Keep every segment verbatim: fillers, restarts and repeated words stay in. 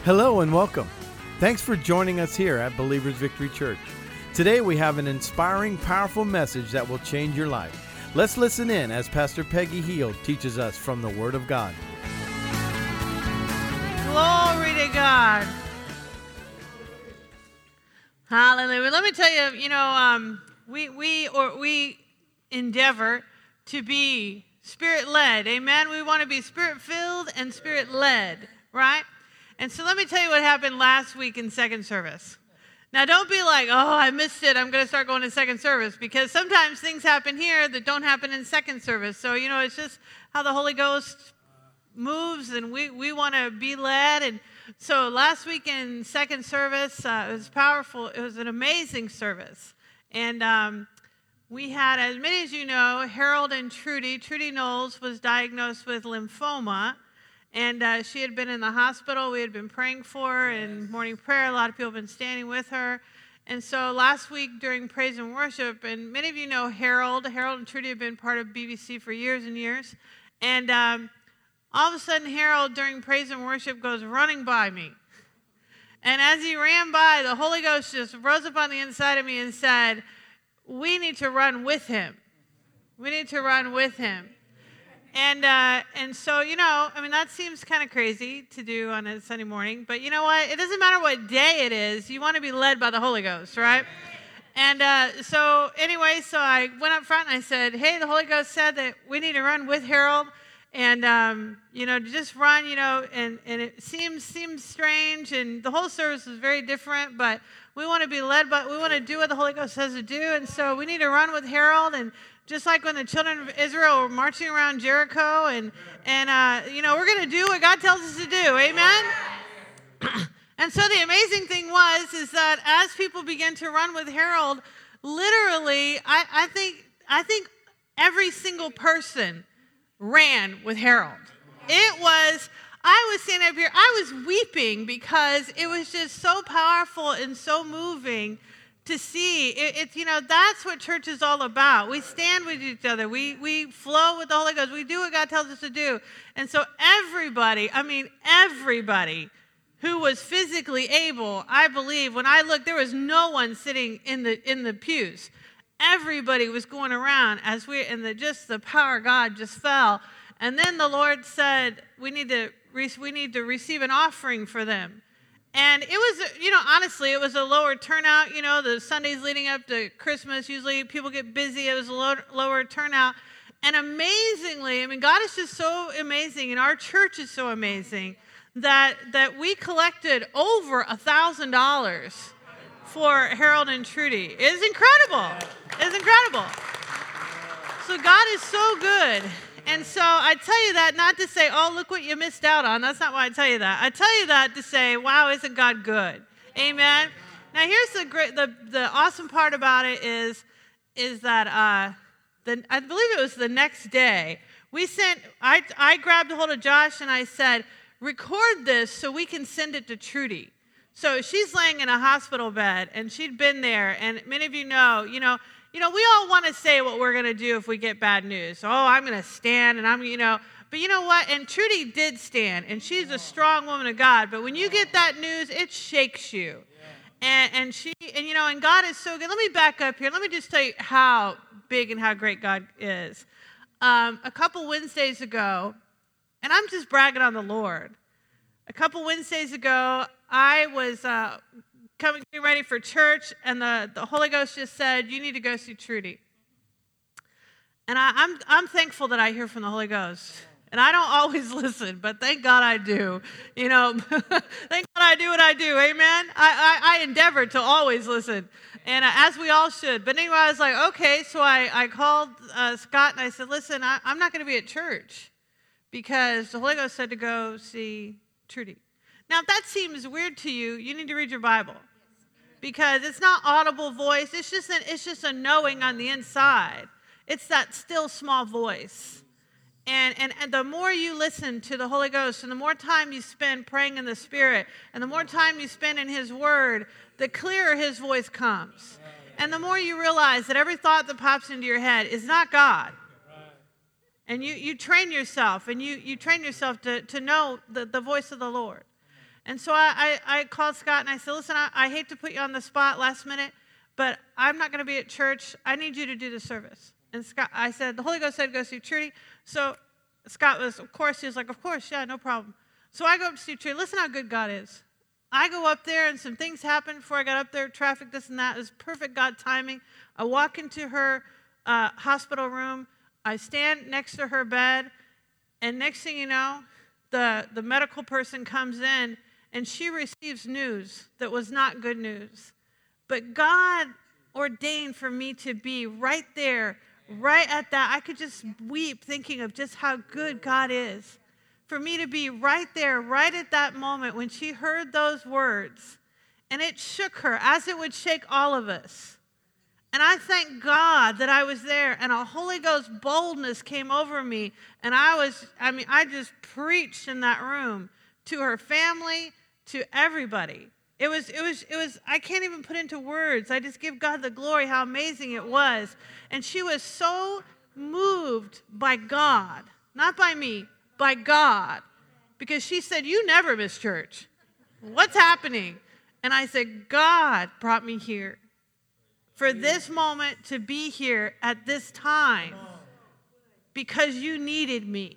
Hello and welcome. Thanks for joining us here at Believers Victory Church. Today we have an inspiring, powerful message that will change your life. Let's listen in as Pastor Peggy Heald teaches us from the Word of God. Glory to God. Hallelujah. Let me tell you, you know, um, we we or we endeavor to be Spirit-led. Amen. We want to be Spirit-filled and Spirit-led, right? And so let me tell you what happened last week in second service. Now, don't be like, oh, I missed it. I'm going to start going to second service, because sometimes things happen here that don't happen in second service. So, you know, it's just how the Holy Ghost moves, and we, we want to be led. And so last week in second service, uh, it was powerful. It was an amazing service. And um, we had, as many as you know, Harold and Trudy. Trudy Knowles was diagnosed with lymphoma. And uh, she had been in the hospital. We had been praying for her in morning prayer. A lot of people have been standing with her. And so last week during praise and worship, and many of you know Harold. Harold and Trudy have been part of B B C for years and years. And um, all of a sudden, Harold, during praise and worship, goes running by me. And as he ran by, the Holy Ghost just rose up on the inside of me and said, we need to run with him. We need to run with him. And uh, and so, you know, I mean, that seems kind of crazy to do on a Sunday morning. But you know what? It doesn't matter what day it is. You want to be led by the Holy Ghost, right? And uh, so anyway, so I went up front and I said, hey, the Holy Ghost said that we need to run with Harold. And, um, you know, to just run, you know, and, and it seems seems strange. And the whole service is very different. But we want to be led by, we want to do what the Holy Ghost says to do. And so we need to run with Harold. And just like when the children of Israel were marching around Jericho, and, and uh, you know, we're going to do what God tells us to do. Amen? And so the amazing thing was, is that as people began to run with Harold, literally, I, I think I think every single person ran with Harold. It was, I was standing up here, I was weeping because it was just so powerful and so moving to see. It, it's, you know, that's what church is all about. We stand with each other. We we flow with the Holy Ghost. We do what God tells us to do. And so everybody, I mean, everybody who was physically able, I believe, when I looked, there was no one sitting in the in the pews. Everybody was going around as we, and the, just the power of God just fell. And then the Lord said, we need to we need to receive an offering for them. And it was, you know, honestly, it was a lower turnout. You know, the Sundays leading up to Christmas, usually people get busy. It was a low, lower turnout. And amazingly, I mean, God is just so amazing, and our church is so amazing, that that we collected over a thousand dollars for Harold and Trudy. It's incredible. It's incredible. So God is so good. And so I tell you that not to say, oh, look what you missed out on. That's not why I tell you that. I tell you that to say, wow, isn't God good? Amen. Now here's the great, the, the awesome part about it is, is that uh, the, I believe it was the next day, we sent, I, I grabbed a hold of Josh and I said, record this so we can send it to Trudy. So she's laying in a hospital bed, and she'd been there, and many of you know, you know, You know, we all want to say what we're going to do if we get bad news. Oh, I'm going to stand, and I'm, you know. But you know what? And Trudy did stand, and she's a strong woman of God. But when you get that news, it shakes you. And, and she, and you know, and God is so good. Let me back up here. Let me just tell you how big and how great God is. Um, a couple Wednesdays ago, and I'm just bragging on the Lord. A couple Wednesdays ago, I was uh, coming, getting ready for church, and the, the Holy Ghost just said, you need to go see Trudy. And I, I'm I'm thankful that I hear from the Holy Ghost. And I don't always listen, but thank God I do. You know, thank God I do what I do. Amen? I, I, I endeavor to always listen, and uh, as we all should. But anyway, I was like, okay, so I, I called uh, Scott, and I said, listen, I, I'm not going to be at church because the Holy Ghost said to go see Trudy. Now, if that seems weird to you, you need to read your Bible, because it's not audible voice. It's just an, it's just a knowing on the inside. It's that still small voice. And, and and the more you listen to the Holy Ghost, and the more time you spend praying in the Spirit, and the more time you spend in His Word, the clearer His voice comes. And the more you realize that every thought that pops into your head is not God. And you, you train yourself, and you, you train yourself to, to know the, the voice of the Lord. And so I, I, I called Scott and I said, listen, I, I hate to put you on the spot last minute, but I'm not going to be at church. I need you to do the service. And Scott, I said, the Holy Ghost said, go see Trudy. So Scott was, of course, he was like, of course, yeah, no problem. So I go up to see Trudy. Listen how good God is. I go up there and some things happened before I got up there, traffic, this and that. It was perfect God timing. I walk into her uh, hospital room. I stand next to her bed. And next thing you know, the, the medical person comes in and she receives news that was not good news. But God ordained for me to be right there, right at that. I could just weep thinking of just how good God is. For me to be right there, right at that moment when she heard those words. And it shook her as it would shake all of us. And I thank God that I was there and a Holy Ghost boldness came over me. And I was, I mean, I just preached in that room to her family, to everybody. It was, it was, it was, I can't even put into words. I just give God the glory, how amazing it was. And she was so moved by God, not by me, by God. Because she said, you never miss church. What's happening? And I said, God brought me here for this moment to be here at this time because you needed me.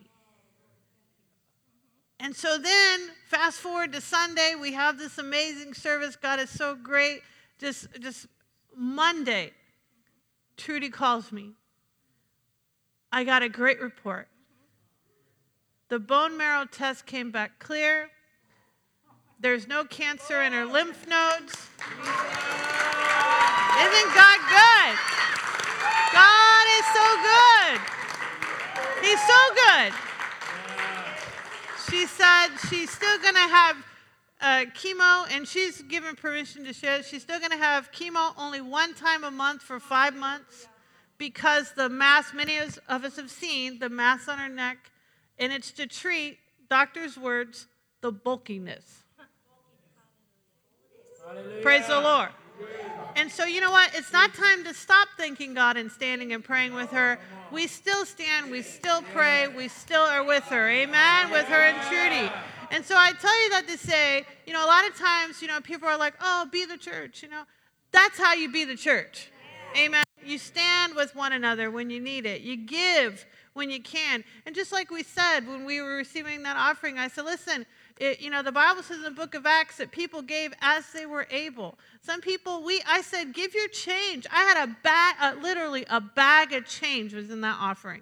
And so then, fast forward to Sunday, we have this amazing service. God is so great. Just, just Monday, Trudy calls me. I got a great report. The bone marrow test came back clear. There's no cancer in her lymph nodes. Isn't God good? God is so good. He's so good. She said she's still going to have uh, chemo, and she's given permission to share. She's still going to have chemo only one time a month for five months because the mass, many of us have seen the mass on her neck, and it's to treat, doctor's words, the bulkiness. Hallelujah. Praise the Lord. And so, you know what? It's not time to stop thanking God and standing and praying with her. We still stand, we still pray, we still are with her. Amen? With her and Trudy. And so I tell you that to say, you know, a lot of times, you know, people are like, oh, be the church, you know. That's how you be the church. Amen? You stand with one another when you need it. You give when you can. And just like we said when we were receiving that offering, I said, listen, It, you know, the Bible says in the book of Acts that people gave as they were able. Some people, we, I said, give your change. I had a bag, uh, literally a bag of change was in that offering.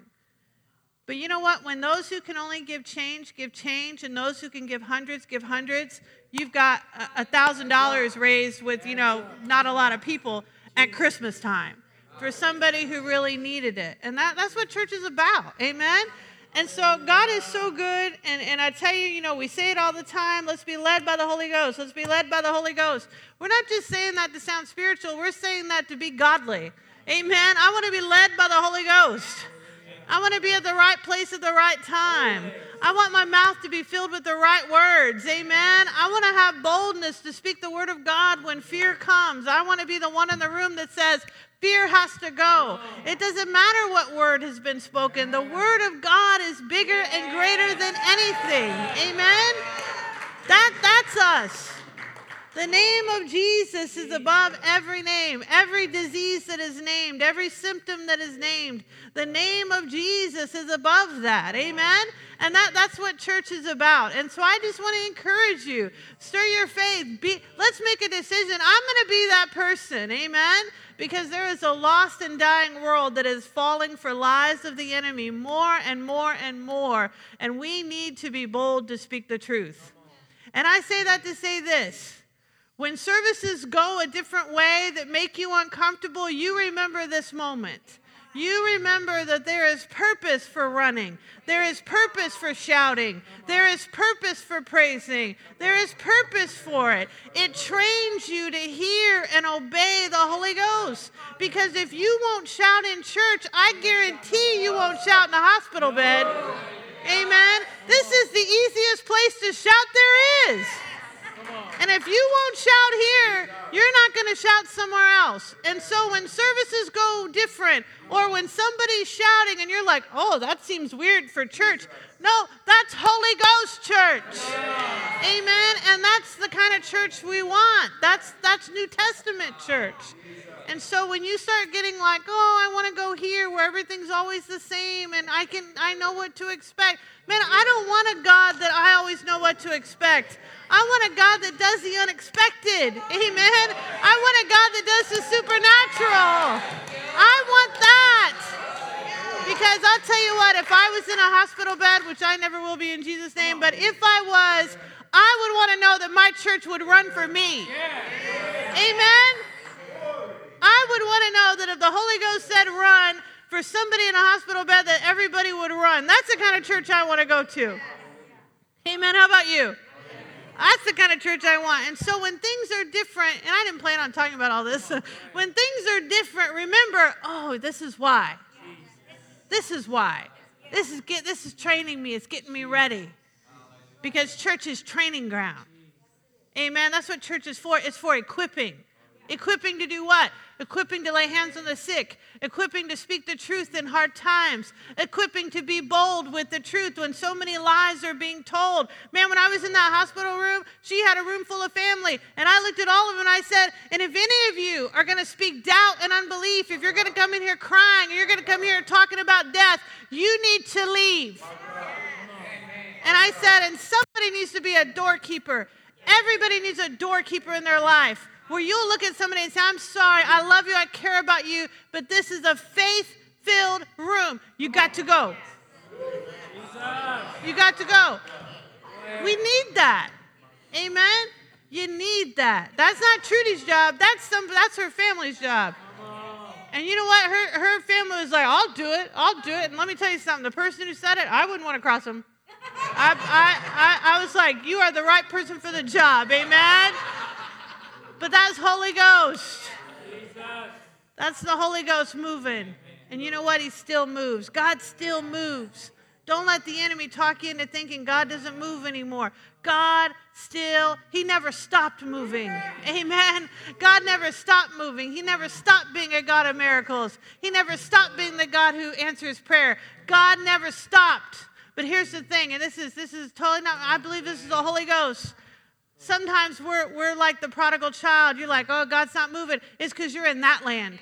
But you know what? When those who can only give change, give change, and those who can give hundreds, give hundreds, you've got a thousand dollars raised with, you know, not a lot of people at Christmas time for somebody who really needed it. And that, that's what church is about. Amen? And so God is so good, and, and I tell you, you know, we say it all the time, let's be led by the Holy Ghost. Let's be led by the Holy Ghost. We're not just saying that to sound spiritual. We're saying that to be godly. Amen? I want to be led by the Holy Ghost. I want to be at the right place at the right time. I want my mouth to be filled with the right words. Amen? I want to have boldness to speak the word of God when fear comes. I want to be the one in the room that says, fear has to go. It doesn't matter what word has been spoken. The word of God is bigger and greater than anything. Amen? That, that's us. The name of Jesus is above every name, every disease that is named, every symptom that is named. The name of Jesus is above that. Amen? And that, that's what church is about. And so I just want to encourage you. Stir your faith. Be, let's make a decision. I'm going to be that person. Amen? Because there is a lost and dying world that is falling for lies of the enemy more and more and more. And we need to be bold to speak the truth. And I say that to say this. When services go a different way that make you uncomfortable, you remember this moment. You remember that there is purpose for running. There is purpose for shouting. There is purpose for praising. There is purpose for it. It trains you to hear and obey the Holy Ghost. Because if you won't shout in church, I guarantee you won't shout in a hospital bed. Amen. This is the easiest place to shout there is. And if you won't shout here, you're not going to shout somewhere else. And so when services go so different. Or when somebody's shouting and you're like, oh, that seems weird for church. No, that's Holy Ghost church. Amen. And that's the kind of church we want. That's that's New Testament church. And so when you start getting like, oh, I want to go here where everything's always the same and I can I know what to expect. Man, I don't want a God that I always know what to expect. I want a God that does the unexpected. Amen. I want a God that does the supernatural. I want that. Because I'll tell you what, if I was in a hospital bed, which I never will be in Jesus' name, but if I was, I would want to know that my church would run for me. Amen. I would want to know that if the Holy Ghost said run for somebody in a hospital bed, that everybody would run. That's the kind of church I want to go to. Amen. How about you? That's the kind of church I want. And so when things are different, and I didn't plan on talking about all this, when things are different, remember, oh, this is why. This is why. This is get, this is training me. It's getting me ready. Because church is training ground. Amen. That's what church is for. It's for equipping. Equipping to do what? Equipping to lay hands on the sick. Equipping to speak the truth in hard times. Equipping to be bold with the truth when so many lies are being told. Man, when I was in that hospital room, she had a room full of family. And I looked at all of them and I said, and if any of you are going to speak doubt and unbelief, if you're going to come in here crying, or you're going to come here talking about death, you need to leave. And I said, and somebody needs to be a doorkeeper. Everybody needs a doorkeeper in their life. Where you'll look at somebody and say, I'm sorry, I love you, I care about you, but this is a faith-filled room. You got to go. You got to go. We need that. Amen? You need that. That's not Trudy's job. That's some. That's her family's job. And you know what? Her, her family was like, I'll do it. I'll do it. And let me tell you something. The person who said it, I wouldn't want to cross him. I, I, I, I was like, you are the right person for the job. Amen? But that's Holy Ghost. That's the Holy Ghost moving. And you know what? He still moves. God still moves. Don't let the enemy talk you into thinking God doesn't move anymore. God still, he never stopped moving. Amen. God never stopped moving. He never stopped being a God of miracles. He never stopped being the God who answers prayer. God never stopped. But here's the thing, and this is this is totally not, I believe this is the Holy Ghost. Sometimes we're we're like the prodigal child. You're like, oh, God's not moving. It's because you're in that land.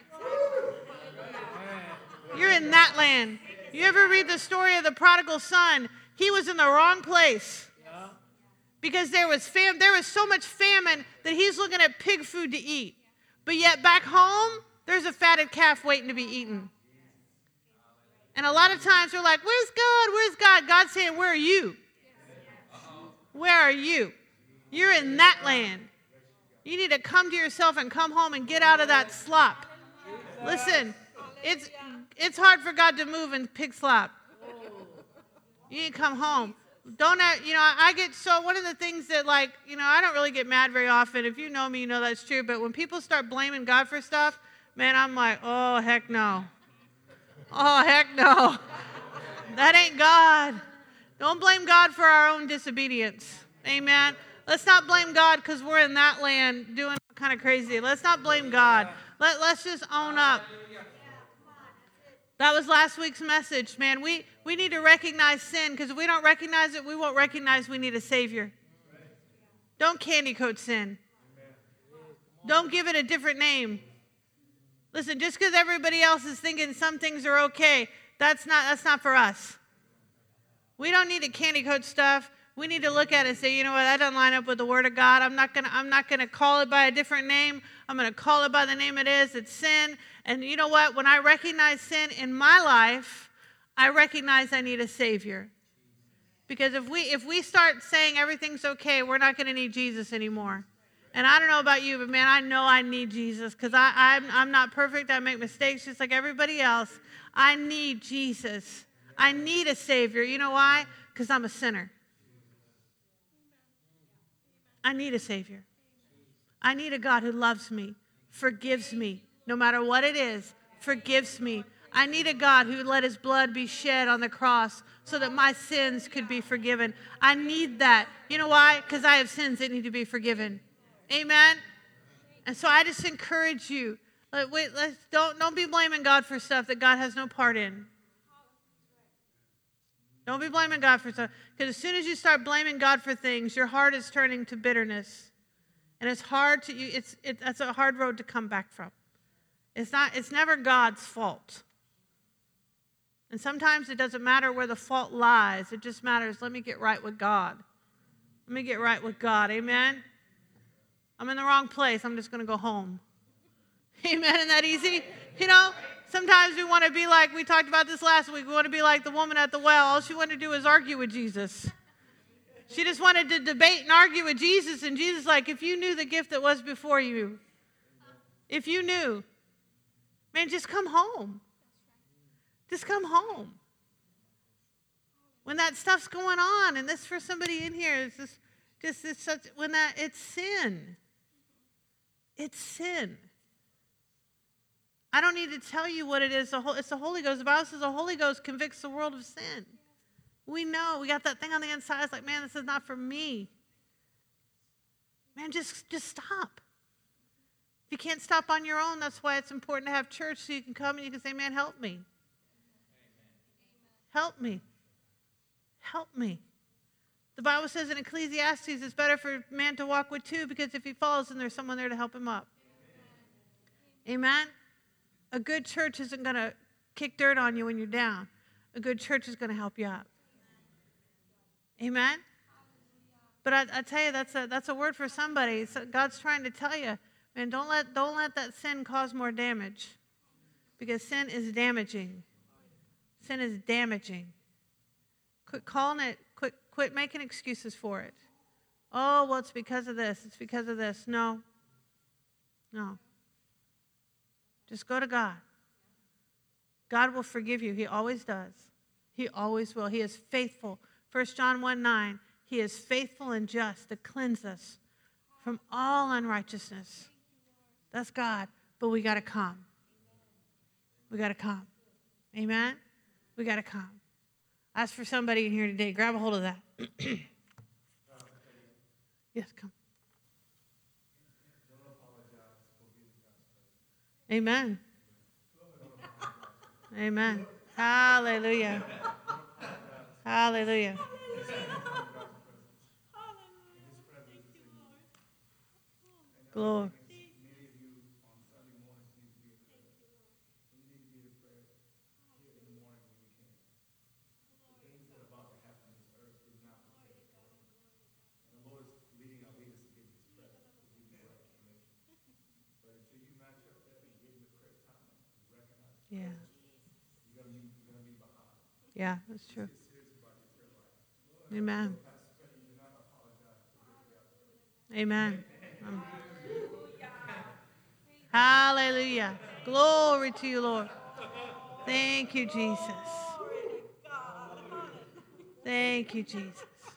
You're in that land. You ever read the story of the prodigal son? He was in the wrong place. Because there was fam- there was so much famine that he's looking at pig food to eat. But yet back home, there's a fatted calf waiting to be eaten. And a lot of times we're like, where's God? Where's God? God's saying, where are you? Where are you? You're in that land. You need to come to yourself and come home and get out of that slop. Listen, it's it's hard for God to move in pig slop. You need to come home. Don't, have, you know, I get so, one of the things that, like, you know, I don't really get mad very often. If you know me, you know that's true. But when people start blaming God for stuff, man, I'm like, oh, heck no. Oh, heck no. That ain't God. Don't blame God for our own disobedience. Amen. Let's not blame God because we're in that land doing kind of crazy. Let's not blame God. Let, let's just own up. That was last week's message, man. We, we need to recognize sin, because if we don't recognize it, we won't recognize we need a Savior. Don't candy coat sin. Don't give it a different name. Listen, just because everybody else is thinking some things are okay, that's not, that's not for us. We don't need to candy coat stuff. We need to look at it and say, you know what, that doesn't line up with the Word of God. I'm not gonna, I'm not gonna call it by a different name. I'm gonna call it by the name it is. It's sin. And you know what? When I recognize sin in my life, I recognize I need a Savior. Because if we if we start saying everything's okay, we're not gonna need Jesus anymore. And I don't know about you, but man, I know I need Jesus, because I I'm, I'm not perfect. I make mistakes just like everybody else. I need Jesus. I need a Savior. You know why? Because I'm a sinner. I need a Savior. I need a God who loves me, forgives me, no matter what it is, forgives me. I need a God who let his blood be shed on the cross so that my sins could be forgiven. I need that. You know why? Because I have sins that need to be forgiven. Amen? And so I just encourage you, Like, wait, let's don't don't be blaming God for stuff that God has no part in. Don't be blaming God for stuff. Because as soon as you start blaming God for things, your heart is turning to bitterness. And it's hard to you, it's it, that's a hard road to come back from. It's not, it's never God's fault. And sometimes it doesn't matter where the fault lies. It just matters, let me get right with God. Let me get right with God. Amen? I'm in the wrong place. I'm just going to go home. Amen? Isn't that easy? You know, sometimes we want to be like, we talked about this last week, we want to be like the woman at the well. All she wanted to do was argue with Jesus. She just wanted to debate and argue with Jesus. And Jesus like, if you knew the gift that was before you, if you knew, man, just come home. Just come home. When that stuff's going on, and this for somebody in here, is just, just it's such, when that, it's sin. It's sin. I don't need to tell you what it is. It's the Holy Ghost. The Bible says the Holy Ghost convicts the world of sin. We know. We got that thing on the inside. It's like, man, this is not for me. Man, just, just stop. If you can't stop on your own, that's why it's important to have church so you can come and you can say, man, help me. Help me. Help me. The Bible says in Ecclesiastes it's better for a man to walk with two because if he falls, then there's someone there to help him up. Amen? A good church isn't going to kick dirt on you when you're down. A good church is going to help you up. Amen? But I, I tell you, that's a, that's a word for somebody. So God's trying to tell you, man, don't let, don't let that sin cause more damage because sin is damaging. Sin is damaging. Quit calling it, quit, quit making excuses for it. Oh, well, it's because of this. It's because of this. No. No. Just go to God. God will forgive you. He always does. He always will. He is faithful. First John one nine, he is faithful and just to cleanse us from all unrighteousness. That's God. But we got to come. We got to come. Amen? We got to come. Ask for somebody in here today. Grab a hold of that. Yes, come. Amen. Amen. Hallelujah. Hallelujah. Glory. Yeah. Yeah, that's true. Amen. Amen. Um, hallelujah. Glory to you, Lord. Thank you, Jesus. Thank you, Jesus.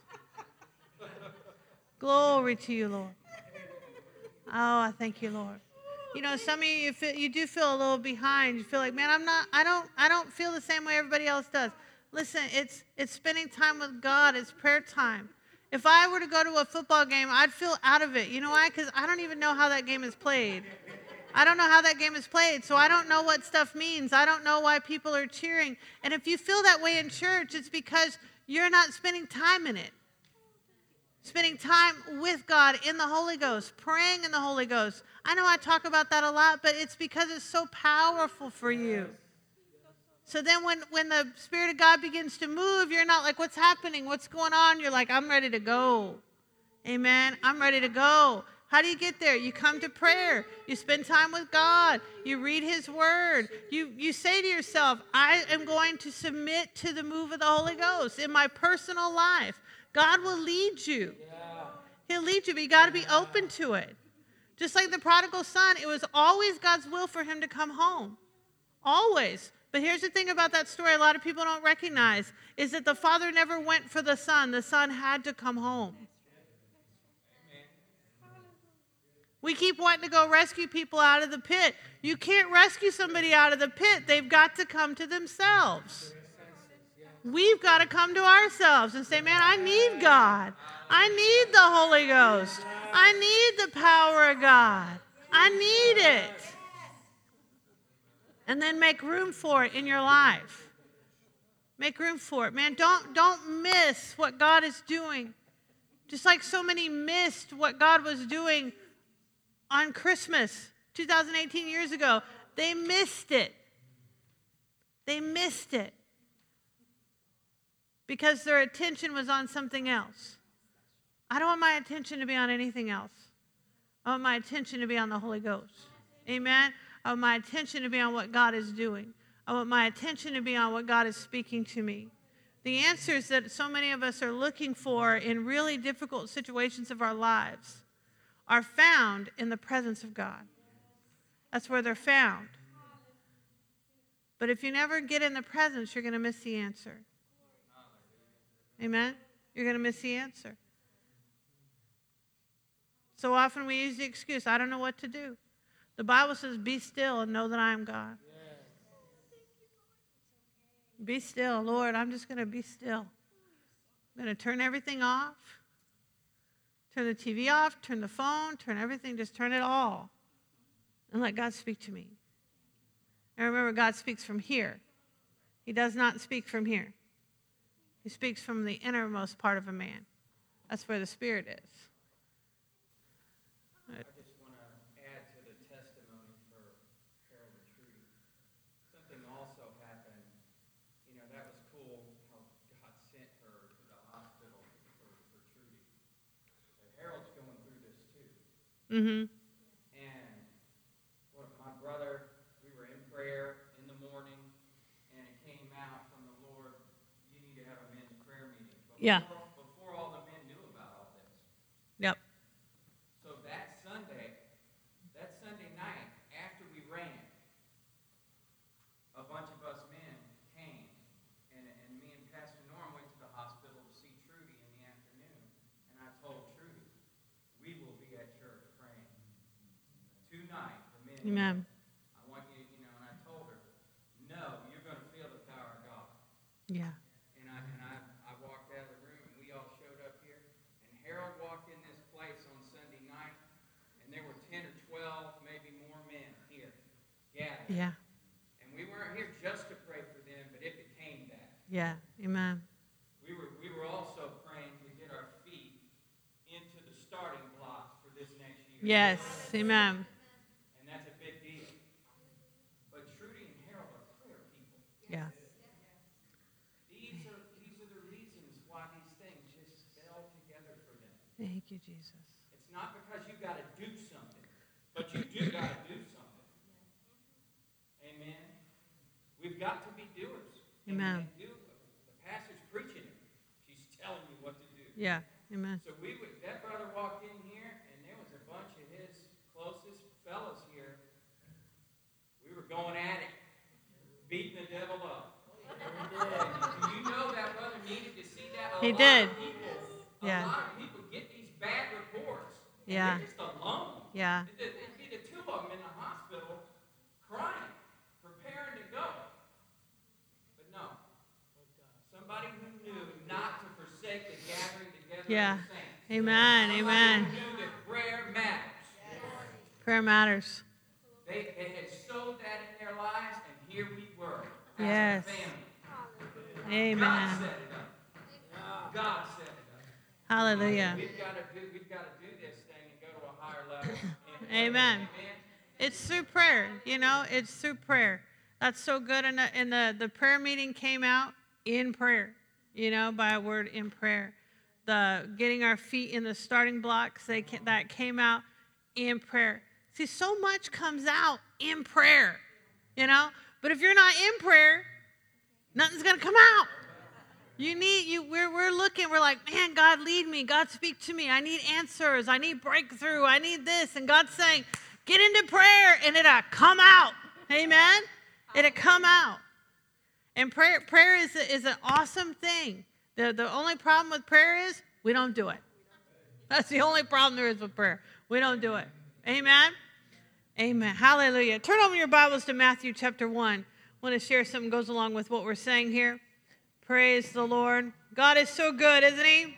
Glory to you, Lord. Oh, I thank you, Lord. You know, some of you, you, feel, you do feel a little behind. You feel like, man, I'm not, I don't, I don't feel the same way everybody else does. Listen, it's, it's spending time with God. It's prayer time. If I were to go to a football game, I'd feel out of it. You know why? Because I don't even know how that game is played. I don't know how that game is played, so I don't know what stuff means. I don't know why people are cheering. And if you feel that way in church, it's because you're not spending time in it. Spending time with God in the Holy Ghost, praying in the Holy Ghost. I know I talk about that a lot, but it's because it's so powerful for you. So then when, when the Spirit of God begins to move, you're not like, what's happening? What's going on? You're like, I'm ready to go. Amen. I'm ready to go. How do you get there? You come to prayer. You spend time with God. You read His Word. You, you say to yourself, I am going to submit to the move of the Holy Ghost in my personal life. God will lead you. He'll lead you, but you got to be open to it. Just like the prodigal son, it was always God's will for him to come home. Always. But here's the thing about that story a lot of people don't recognize, is that the father never went for the son. The son had to come home. We keep wanting to go rescue people out of the pit. You can't rescue somebody out of the pit. They've got to come to themselves. We've got to come to ourselves and say, man, I need God. I need the Holy Ghost. I need the power of God. I need it. And then make room for it in your life. Make room for it. Man, don't, don't miss what God is doing. Just like so many missed what God was doing on Christmas two thousand eighteen years ago. They missed it. They missed it. Because their attention was on something else. I don't want my attention to be on anything else. I want my attention to be on the Holy Ghost. Amen? I want my attention to be on what God is doing. I want my attention to be on what God is speaking to me. The answers that so many of us are looking for in really difficult situations of our lives are found in the presence of God. That's where they're found. But if you never get in the presence, you're going to miss the answer. Amen? You're going to miss the answer. So often we use the excuse, I don't know what to do. The Bible says, be still and know that I am God. Be still, Lord, I'm just going to be still. I'm going to turn everything off. Turn the T V off, turn the phone, turn everything, just turn it all. And let God speak to me. And remember, God speaks from here. He does not speak from here. He speaks from the innermost part of a man. That's where the Spirit is. I just want to add to the testimony for Harold and Trudy. Something also happened, you know, that was cool how God sent her to the hospital for, for Trudy. But Harold's going through this too. Mm-hmm. And what my brother, we were in prayer in the morning, and it came out from the Lord, you need to have a men's prayer meeting. Before, Yeah. Before all the men knew about all this. Yep. So that Sunday, that Sunday night, after we ran, a bunch of us men came, and, and me and Pastor Norm went to the hospital to see Trudy in the afternoon, and I told Trudy, we will be at church praying. Tonight, the men, Amen. I want you, you know, and I told her, no, you're going to feel the power of God. Yeah. And I, and I, I walked out of the room, and we all showed up here, and Harold walked in this place on Sunday night, and there were ten or twelve, maybe more men here gathered. Yeah. And we weren't here just to pray for them, but it became that. Yeah. Amen. We were we were also praying to get our feet into the starting blocks for this next year. Yes. Amen. And that's a big deal. But Trudy and Harold are prayer people. Yeah. These are these are the reasons why these things just fell together for them. Thank you, Jesus. It's not because you got to do something, but you do got to do something. Amen. We've got to be doers. And Amen. we do, the pastor's preaching it. She's telling you what to do. Yeah. Amen. So we would, that brother walked in here, and there was a bunch of his closest fellas here. We were going at it, beating the devil up. Do you know that brother needed to see that? A He lot did. Of people, a Yeah. lot of people get these bad reports. And Yeah. they're just alone. Yeah. It'd, it'd be the two of them in the hospital crying, preparing to go. But no. Somebody who knew not to forsake the gathering together Yeah. of the saints. Amen. Somebody Amen. who knew that prayer matters. Prayer matters. They, they had sowed that in their lives, and here we were as Yes. a family. God Amen. set it up. God set it up. Hallelujah. We've got to do. We've got to do this thing and go to a higher level. And- Amen. Amen. It's through prayer, you know, it's through prayer. That's so good. And the, and the, the prayer meeting came out in prayer, you know, by a word in prayer. The getting our feet in the starting blocks, they ca- that came out in prayer. See, so much comes out in prayer, you know. But if you're not in prayer, nothing's going to come out. You need, you. We're, we're looking, we're like, man, God lead me. God speak to me. I need answers. I need breakthrough. I need this. And God's saying, get into prayer and it'll come out. Amen? It'll come out. And prayer prayer is, a, is an awesome thing. The, the only problem with prayer is we don't do it. That's the only problem there is with prayer. We don't do it. Amen? Amen. Hallelujah. Turn over your Bibles to Matthew chapter one. I want to share something that goes along with what we're saying here. Praise the Lord. God is so good, isn't he?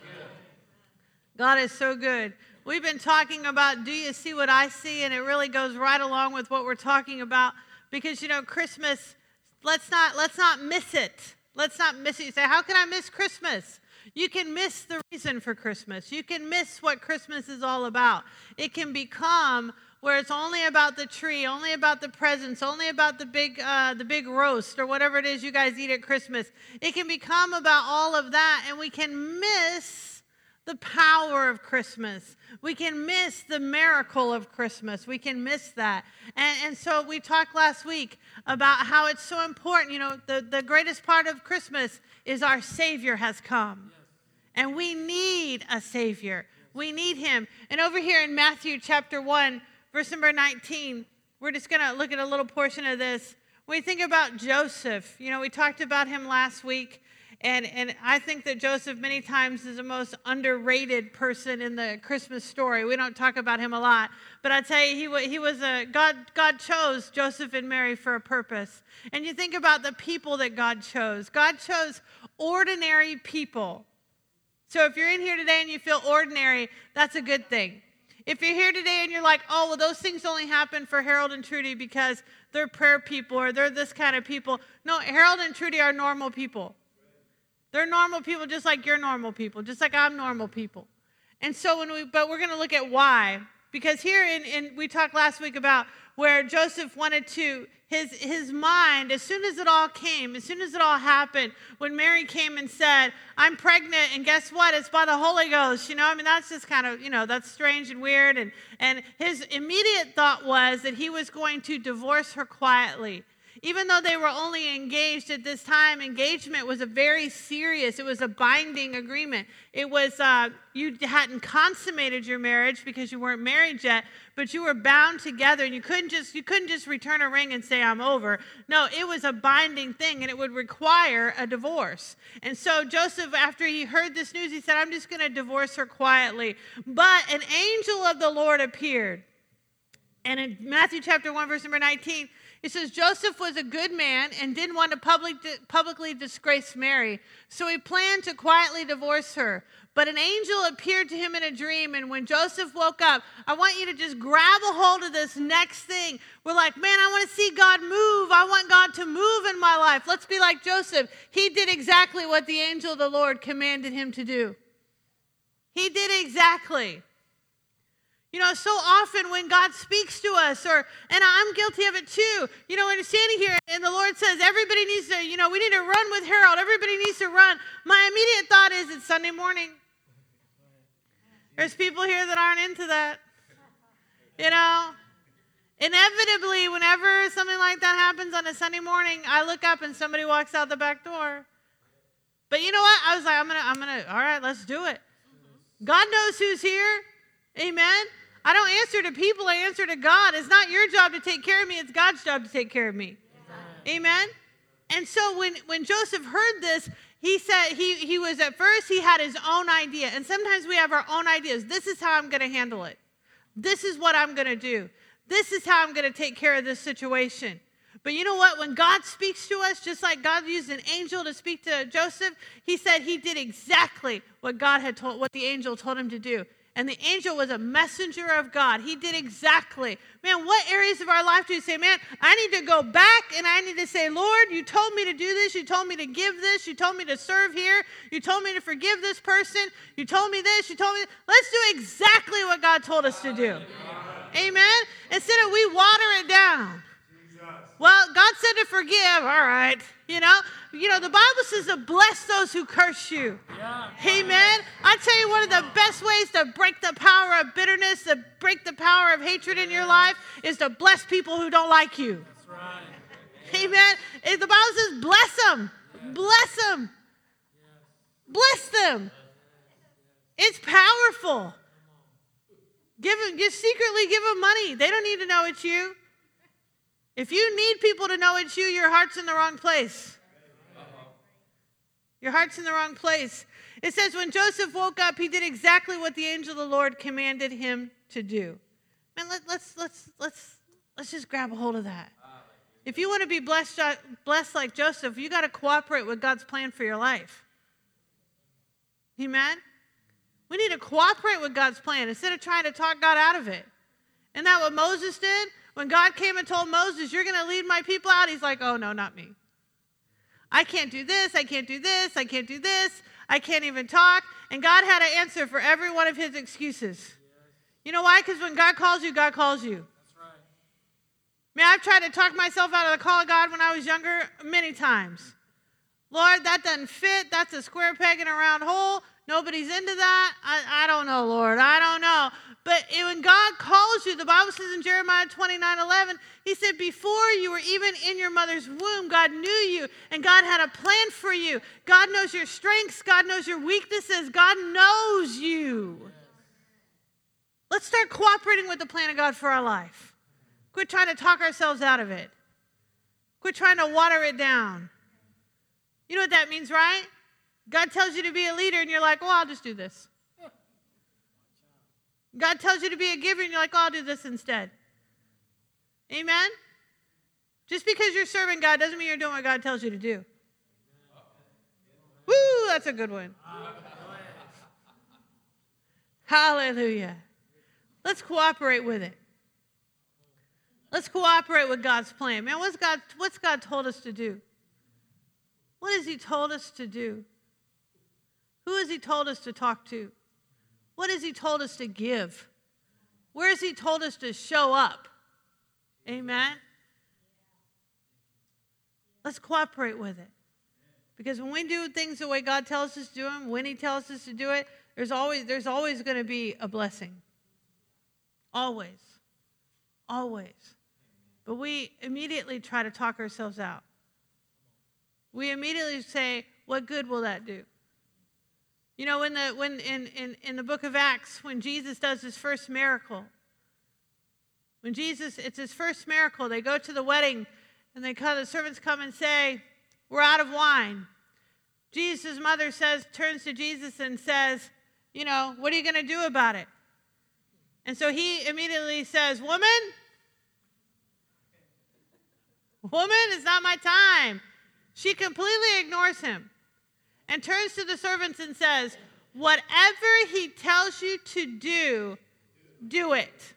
God is so good. We've been talking about, do you see what I see? And it really goes right along with what we're talking about because, you know, Christmas, let's not, let's not miss it. Let's not miss it. You say, how can I miss Christmas? You can miss the reason for Christmas. You can miss what Christmas is all about. It can become where it's only about the tree, only about the presents, only about the big, uh, the big roast or whatever it is you guys eat at Christmas. It can become about all of that, and we can miss the power of Christmas. We can miss the miracle of Christmas. We can miss that. And, and so we talked last week about how it's so important. You know, the, the greatest part of Christmas is our Savior has come. Yes. And we need a Savior. We need him. And over here in Matthew chapter one, verse number nineteen, we're just going to look at a little portion of this. When we think about Joseph, you know, we talked about him last week. And, and I think that Joseph many times is the most underrated person in the Christmas story. We don't talk about him a lot. But I tell you, he, he was a, God, God chose Joseph and Mary for a purpose. And you think about the people that God chose. God chose ordinary people. So if you're in here today and you feel ordinary, that's a good thing. If you're here today and you're like, oh, well, those things only happen for Harold and Trudy because they're prayer people or they're this kind of people. No, Harold and Trudy are normal people. They're normal people just like you're normal people, just like I'm normal people. And so when we, but we're going to look at why. Because here in, in, we talked last week about where Joseph wanted to, his, his mind, as soon as it all came, as soon as it all happened, when Mary came and said, I'm pregnant, and guess what? It's by the Holy Ghost. You know, I mean, that's just kind of, you know, that's strange and weird. And, and his immediate thought was that he was going to divorce her quietly. Even though they were only engaged at this time, engagement was a very serious, it was a binding agreement. It was, uh, you hadn't consummated your marriage because you weren't married yet, but you were bound together, and you couldn't just, you couldn't just return a ring and say, I'm over. No, it was a binding thing, and it would require a divorce. And so Joseph, after he heard this news, he said, I'm just going to divorce her quietly. But an angel of the Lord appeared. And in Matthew chapter one, verse number nineteen, it says, Joseph was a good man and didn't want to public, publicly disgrace Mary, so he planned to quietly divorce her. But an angel appeared to him in a dream, and when Joseph woke up, I want you to just grab a hold of this next thing. We're like, man, I want to see God move. I want God to move in my life. Let's be like Joseph. He did exactly what the angel of the Lord commanded him to do. He did exactly. You know, so often when God speaks to us, or, and I'm guilty of it too, you know, when you're standing here and the Lord says, everybody needs to, you know, we need to run with Harold, everybody needs to run. My immediate thought is, it's Sunday morning. There's people here that aren't into that. You know, inevitably, whenever something like that happens on a Sunday morning, I look up and somebody walks out the back door. But you know what? I was like, I'm going to, I'm going to, all right, let's do it. God knows who's here. Amen. I don't answer to people, I answer to God. It's not your job to take care of me, it's God's job to take care of me. Amen. Amen? And so when, when Joseph heard this, he said, he, he was at first, he had his own idea. And sometimes we have our own ideas. This is how I'm going to handle it. This is what I'm going to do. This is how I'm going to take care of this situation. But you know what? When God speaks to us, just like God used an angel to speak to Joseph, he said he did exactly what God had told, what the angel told him to do. And the angel was a messenger of God. He did exactly. Man, what areas of our life do you say, man, I need to go back and I need to say, Lord, you told me to do this. You told me to give this. You told me to serve here. You told me to forgive this person. You told me this. You told me. Let's do exactly what God told us to do. Amen? Instead of we water it down. Well, God said to forgive. All right. You know, you know, the Bible says to bless those who curse you. Yeah. Amen. I tell you, one of the best ways to break the power of bitterness, to break the power of hatred in your life, is to bless people who don't like you. That's right. Amen. If the Bible says bless them. Bless them. Bless them. It's powerful. Give them, just secretly give them money. They don't need to know it's you. If you need people to know it's you, your heart's in the wrong place. Your heart's in the wrong place. It says when Joseph woke up, he did exactly what the angel of the Lord commanded him to do. Man, let, let's let's let's let's just grab a hold of that. If you want to be blessed, blessed like Joseph, you got to cooperate with God's plan for your life. Amen? We need to cooperate with God's plan instead of trying to talk God out of it. Isn't that what Moses did? When God came and told Moses, you're going to lead my people out, he's like, oh, no, not me. I can't do this, I can't do this, I can't do this, I can't even talk. And God had an answer for every one of his excuses. You know why? Because when God calls you, God calls you. That's right. Man, I've tried to talk myself out of the call of God when I was younger many times. Lord, that doesn't fit. That's a square peg in a round hole. Nobody's into that. I, I don't know, Lord. I don't know. But it, when God calls you, the Bible says in Jeremiah twenty-nine eleven, he said, before you were even in your mother's womb, God knew you, and God had a plan for you. God knows your strengths. God knows your weaknesses. God knows you. Let's start cooperating with the plan of God for our life. Quit trying to talk ourselves out of it. Quit trying to water it down. You know what that means, right? God tells you to be a leader, and you're like, well, I'll just do this. God tells you to be a giver, and you're like, oh, I'll do this instead. Amen? Just because you're serving God doesn't mean you're doing what God tells you to do. Woo, that's a good one. Hallelujah. Let's cooperate with it. Let's cooperate with God's plan. Man, what's God, what's God told us to do? What has he told us to do? Who has he told us to talk to? What has he told us to give? Where has he told us to show up? Amen? Let's cooperate with it. Because when we do things the way God tells us to do them, when he tells us to do it, there's always, there's always going to be a blessing. Always. Always. But we immediately try to talk ourselves out. We immediately say, what good will that do? You know, when the when in, in, in the book of Acts, when Jesus does his first miracle, when Jesus, it's his first miracle, they go to the wedding, and they come, the servants come and say, we're out of wine. Jesus' mother says, turns to Jesus and says, you know, what are you going to do about it? And so he immediately says, woman, woman, it's not my time. She completely ignores him and turns to the servants and says, whatever he tells you to do, do it.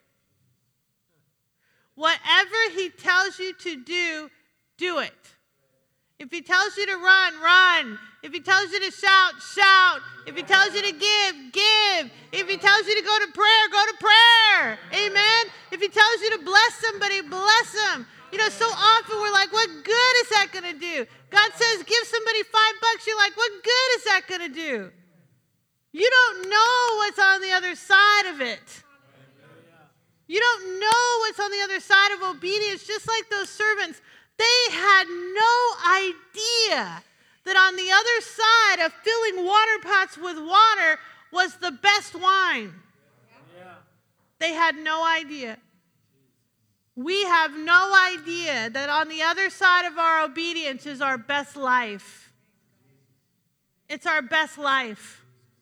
Whatever he tells you to do, do it. If he tells you to run, run. If he tells you to shout, shout. If he tells you to give, give. If he tells you to go to prayer, go to prayer. Amen? If he tells you to bless somebody, bless them. You know, so often we're like, what good is that going to do? God says, give somebody five bucks. You're like, what good is that going to do? You don't know what's on the other side of it. You don't know what's on the other side of obedience. Just like those servants, they had no idea that on the other side of filling water pots with water was the best wine. Yeah. They had no idea. We have no idea that on the other side of our obedience is our best life. It's our best life.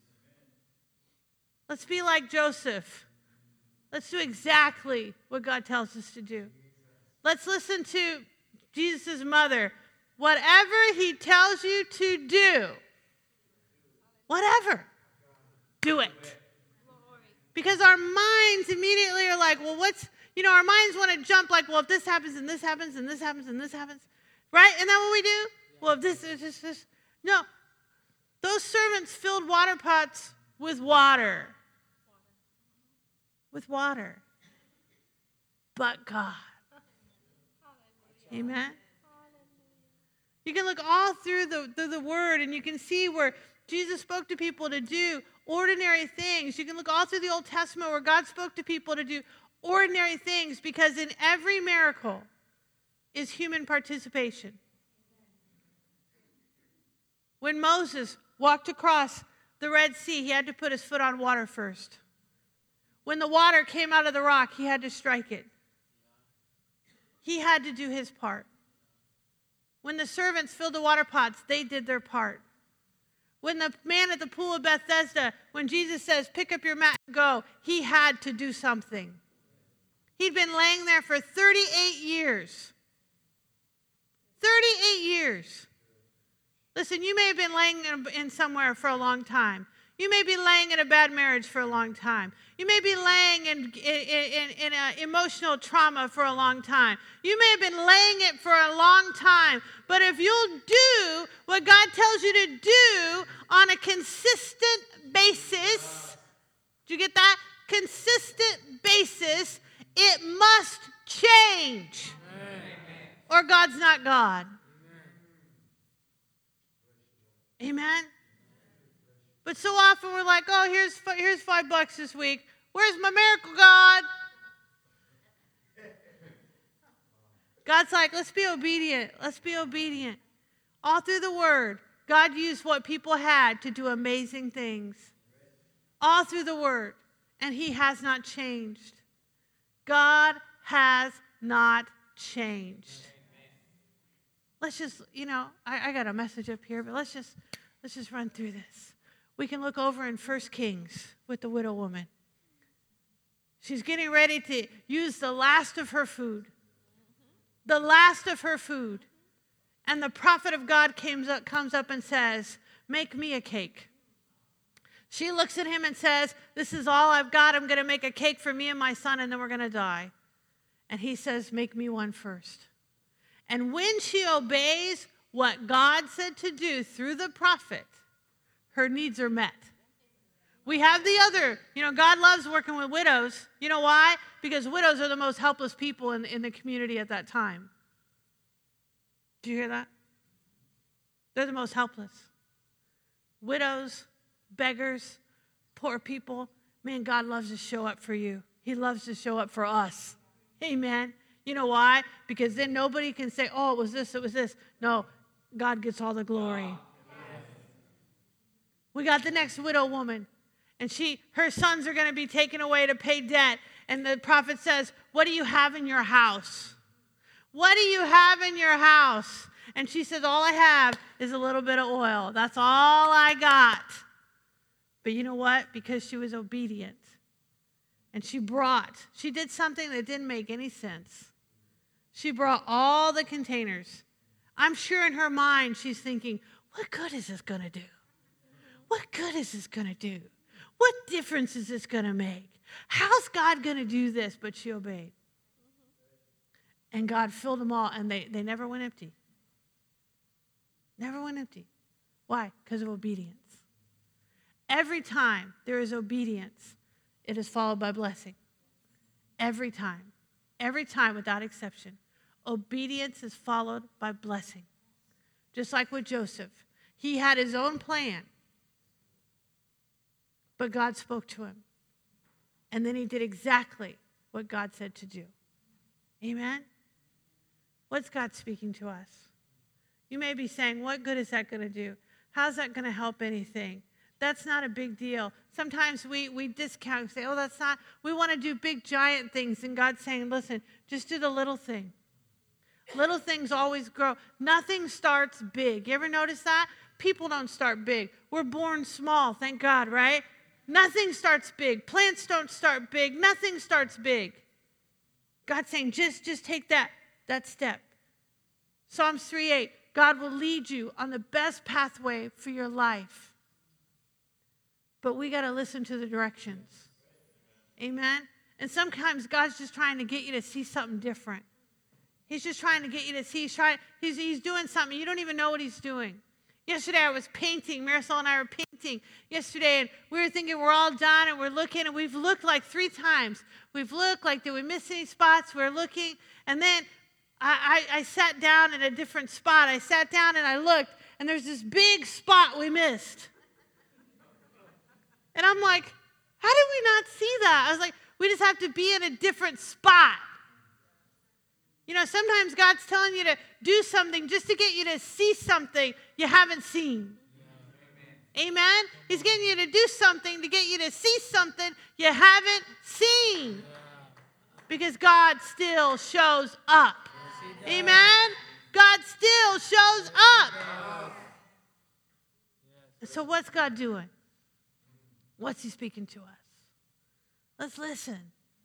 Let's be like Joseph. Let's do exactly what God tells us to do. Let's listen to Jesus' mother. Whatever he tells you to do, whatever, do it. Because our minds immediately are like, well, what's, you know, our minds want to jump like, well, if this happens and this happens and this happens and this happens, right? Isn't that what we do? Well, if this is this, this. No. Those servants filled water pots with water. With water. But God. Amen? You can look all through the, the, the word and you can see where Jesus spoke to people to do ordinary things. You can look all through the Old Testament where God spoke to people to do ordinary things, because in every miracle is human participation. When Moses walked across the Red Sea, he had to put his foot on water first. When the water came out of the rock, he had to strike it. He had to do his part. When the servants filled the water pots, they did their part. When the man at the pool of Bethesda, when Jesus says, pick up your mat and go, he had to do something. He'd been laying there for thirty-eight years. thirty-eight years. Listen, you may have been laying in, in somewhere for a long time. You may be laying in a bad marriage for a long time. You may be laying in, in, in, in a emotional trauma for a long time. You may have been laying it for a long time. But if you'll do what God tells you to do on a consistent basis, do you get that? Consistent basis, it must change. Amen. Or God's not God. Amen. Amen. But so often we're like, oh, here's here's five bucks this week. Where's my miracle, God? God's like, let's be obedient. Let's be obedient. All through the Word, God used what people had to do amazing things. All through the Word. And He has not changed. God has not changed. Let's just, you know, I, I got a message up here, but let's just let's just run through this. We can look over in First Kings with the widow woman. She's getting ready to use the last of her food. The last of her food. And the prophet of God comes up, comes up and says, make me a cake. She looks at him and says, this is all I've got. I'm going to make a cake for me and my son, and then we're going to die. And he says, make me one first. And when she obeys what God said to do through the prophet, her needs are met. We have the other, you know, God loves working with widows. You know why? Because widows are the most helpless people in, in the community at that time. Do you hear that? They're the most helpless. Widows, beggars, poor people. Man, God loves to show up for you. He loves to show up for us. Amen. You know why? Because then nobody can say, oh, it was this, it was this. No, God gets all the glory. We got the next widow woman, and she, her sons are going to be taken away to pay debt. And the prophet says, what do you have in your house? What do you have in your house? And she says, all I have is a little bit of oil. That's all I got. But you know what? Because she was obedient, and she brought, she did something that didn't make any sense. She brought all the containers. I'm sure in her mind she's thinking, what good is this going to do? What good is this going to do? What difference is this going to make? How's God going to do this? But she obeyed. And God filled them all, and they, they never went empty. Never went empty. Why? Because of obedience. Every time there is obedience, it is followed by blessing. Every time. Every time without exception. Obedience is followed by blessing. Just like with Joseph. He had his own plan. But God spoke to him. And then he did exactly what God said to do. Amen? What's God speaking to us? You may be saying, what good is that going to do? How's that going to help anything? That's not a big deal. Sometimes we, we discount and say, oh, that's not, we want to do big, giant things. And God's saying, listen, just do the little thing. Little things always grow. Nothing starts big. You ever notice that? People don't start big. We're born small, thank God, right? Nothing starts big. Plants don't start big. Nothing starts big. God's saying, just, just take that, that step. Psalms three eight, God will lead you on the best pathway for your life. But we got to listen to the directions. Amen? And sometimes God's just trying to get you to see something different. He's just trying to get you to see. He's, trying, he's, he's doing something. You don't even know what he's doing. Yesterday I was painting. Marisol and I were painting yesterday, and we were thinking we're all done, and we're looking, and we've looked like three times. We've looked like, did we miss any spots? We're looking, and then I, I, I sat down in a different spot. I sat down and I looked, and there's this big spot we missed. And I'm like, how did we not see that? I was like, we just have to be in a different spot. You know, sometimes God's telling you to do something just to get you to see something you haven't seen. Yeah. Amen. Amen? He's getting you to do something to get you to see something you haven't seen. Yeah. Because God still shows up. Yes, amen? God still shows up. Yes. Yes. So what's God doing? What's he speaking to us? Let's listen.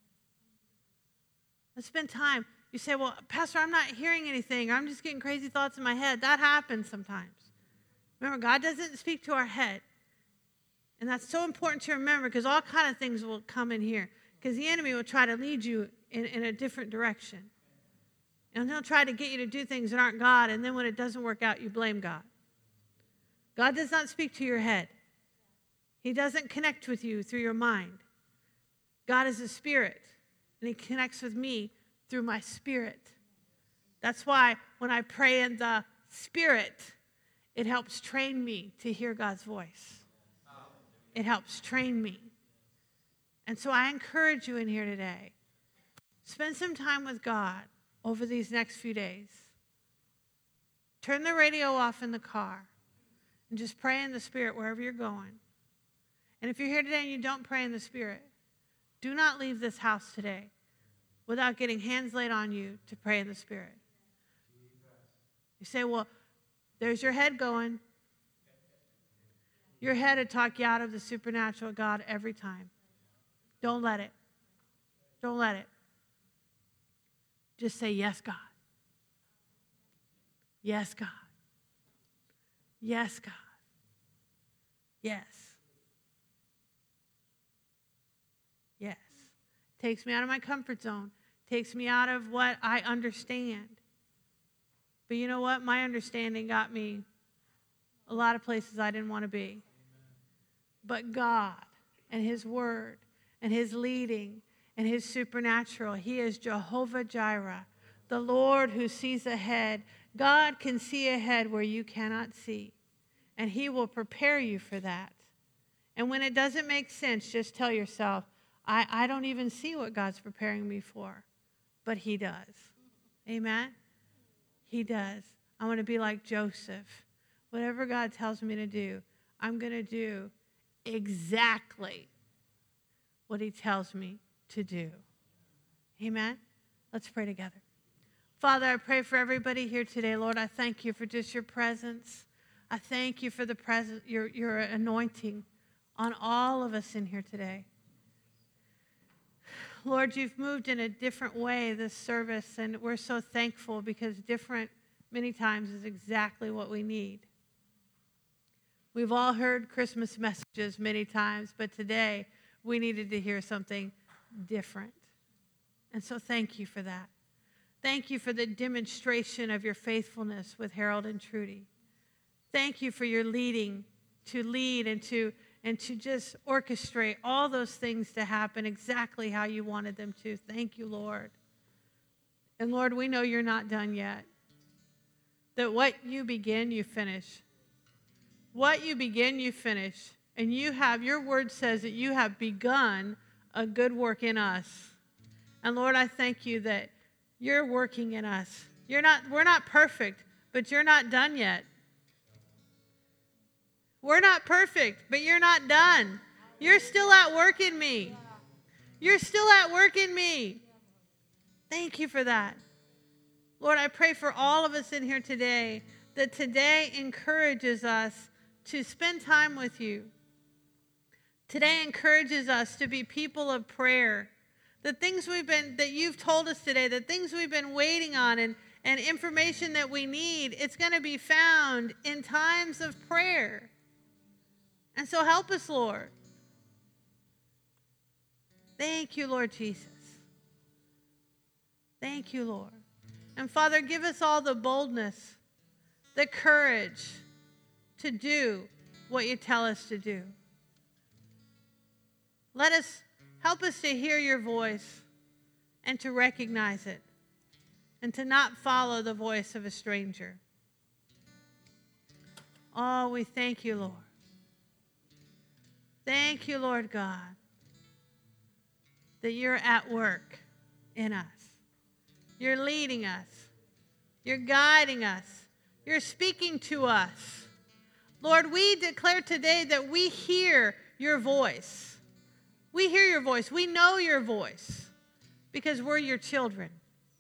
Let's spend time. You say, well, Pastor, I'm not hearing anything. I'm just getting crazy thoughts in my head. That happens sometimes. Remember, God doesn't speak to our head. And that's so important to remember because all kind of things will come in here. Because the enemy will try to lead you in, in a different direction. And he'll try to get you to do things that aren't God. And then when it doesn't work out, you blame God. God does not speak to your head. He doesn't connect with you through your mind. God is a spirit. And he connects with me through my spirit. That's why when I pray in the spirit, it helps train me to hear God's voice. It helps train me. And so I encourage you in here today, spend some time with God over these next few days. Turn the radio off in the car and just pray in the Spirit wherever you're going. And if you're here today and you don't pray in the Spirit, do not leave this house today without getting hands laid on you to pray in the Spirit. You say, well, there's your head going. Your head will talk you out of the supernatural God every time. Don't let it. Don't let it. Just say, yes, God. Yes, God. Yes, God. Yes. Yes. Takes me out of my comfort zone. Takes me out of what I understand. But you know what? My understanding got me a lot of places I didn't want to be. But God and His Word and His leading and His supernatural. He is Jehovah Jireh, the Lord who sees ahead. God can see ahead where you cannot see. And He will prepare you for that. And when it doesn't make sense, just tell yourself, I, I don't even see what God's preparing me for. But He does. Amen? He does. I want to be like Joseph. Whatever God tells me to do, I'm going to do exactly what He tells me to do. Amen? Let's pray together. Father, I pray for everybody here today. Lord, I thank you for just your presence. I thank you for the presence, your, your anointing on all of us in here today. Lord, you've moved in a different way this service, and we're so thankful because different many times is exactly what we need. We've all heard Christmas messages many times, but today we needed to hear something different. And so thank you for that. Thank you for the demonstration of your faithfulness with Harold and Trudy. Thank you for your leading to lead and to and to just orchestrate all those things to happen exactly how you wanted them to. Thank you, Lord. And Lord, we know you're not done yet. That what you begin, you finish. What you begin, you finish. And you have, your word says that you have begun a good work in us. And Lord, I thank you that you're working in us. You're not, we're not perfect, but you're not done yet. We're not perfect, but you're not done. You're still at work in me. You're still at work in me. Thank you for that. Lord, I pray for all of us in here today that today encourages us to spend time with you. Today encourages us to be people of prayer. The things we've been, that you've told us today, the things we've been waiting on and, and information that we need, it's going to be found in times of prayer. And so help us, Lord. Thank you, Lord Jesus. Thank you, Lord. And Father, give us all the boldness, the courage to do what you tell us to do. Let us, help us to hear your voice and to recognize it and to not follow the voice of a stranger. Oh, we thank you, Lord. Thank you, Lord God, that you're at work in us. You're leading us. You're guiding us. You're speaking to us. Lord, we declare today that we hear your voice. We hear your voice. We know your voice because we're your children.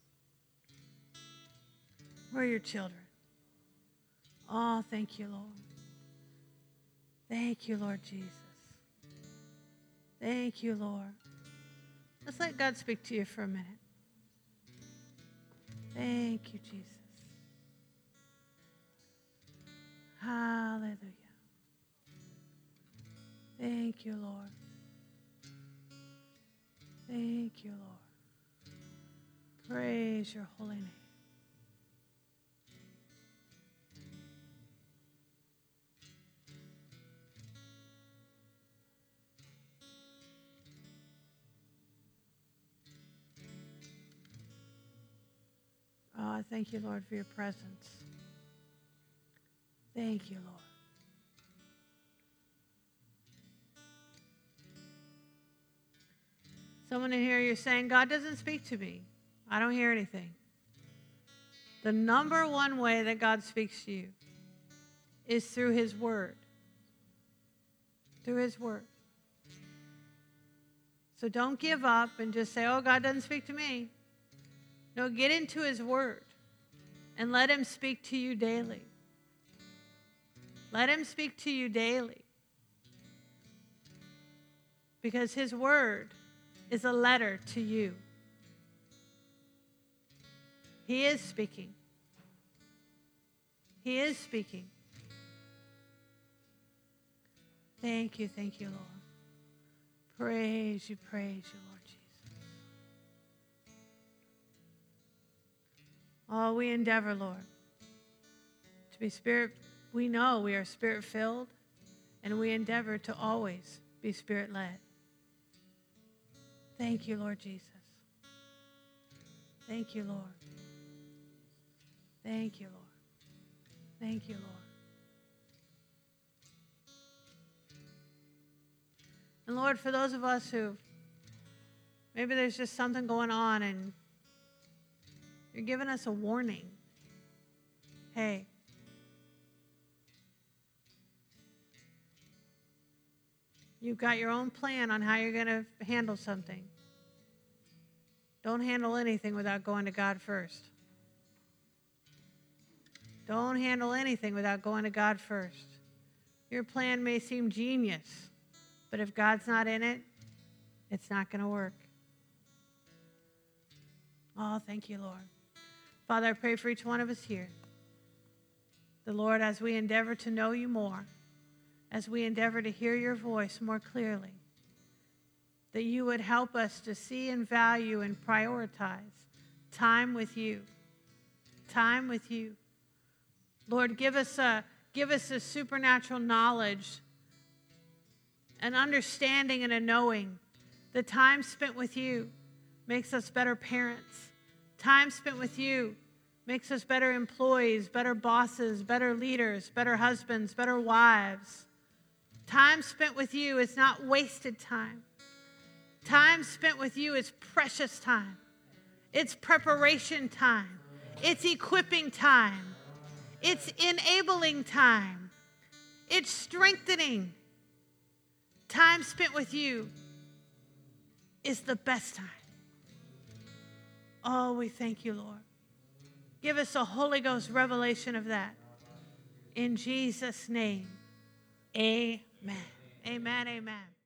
We're your children. Oh, thank you, Lord. Thank you, Lord Jesus. Thank you, Lord. Let's let God speak to you for a minute. Thank you, Jesus. Hallelujah. Thank Thank you, Lord. Thank you, Lord. Praise your holy name. Oh, I thank you, Lord, for your presence. Thank you, Lord. Someone in here, you're saying, God doesn't speak to me. I don't hear anything. The number one way that God speaks to you is through his word. Through his word. So don't give up and just say, oh, God doesn't speak to me. No, get into his word and let him speak to you daily. Let him speak to you daily. Because his word is a letter to you. He is speaking. He is speaking. Thank you, thank you, Lord. Praise you, praise you, Lord Jesus. Oh, we endeavor, Lord, to be spirit. We know we are spirit-filled, and we endeavor to always be spirit-led. Thank you, Lord Jesus. Thank you, Lord. Thank you, Lord. Thank you, Lord. And Lord, for those of us who maybe there's just something going on and you're giving us a warning. Hey, you've got your own plan on how you're going to handle something. Don't handle anything without going to God first. Don't handle anything without going to God first. Your plan may seem genius, but if God's not in it, it's not going to work. Oh, thank you, Lord. Father, I pray for each one of us here. The Lord, as we endeavor to know you more, as we endeavor to hear your voice more clearly, that you would help us to see and value and prioritize time with you. Time with you. Lord, give us a, give us a supernatural knowledge, an understanding and a knowing. The time spent with you makes us better parents. Time spent with you makes us better employees, better bosses, better leaders, better husbands, better wives. Time spent with you is not wasted time. Time spent with you is precious time. It's preparation time. It's equipping time. It's enabling time. It's strengthening. Time spent with you is the best time. Oh, we thank you, Lord. Give us a Holy Ghost revelation of that. In Jesus' name, amen. Amen, amen.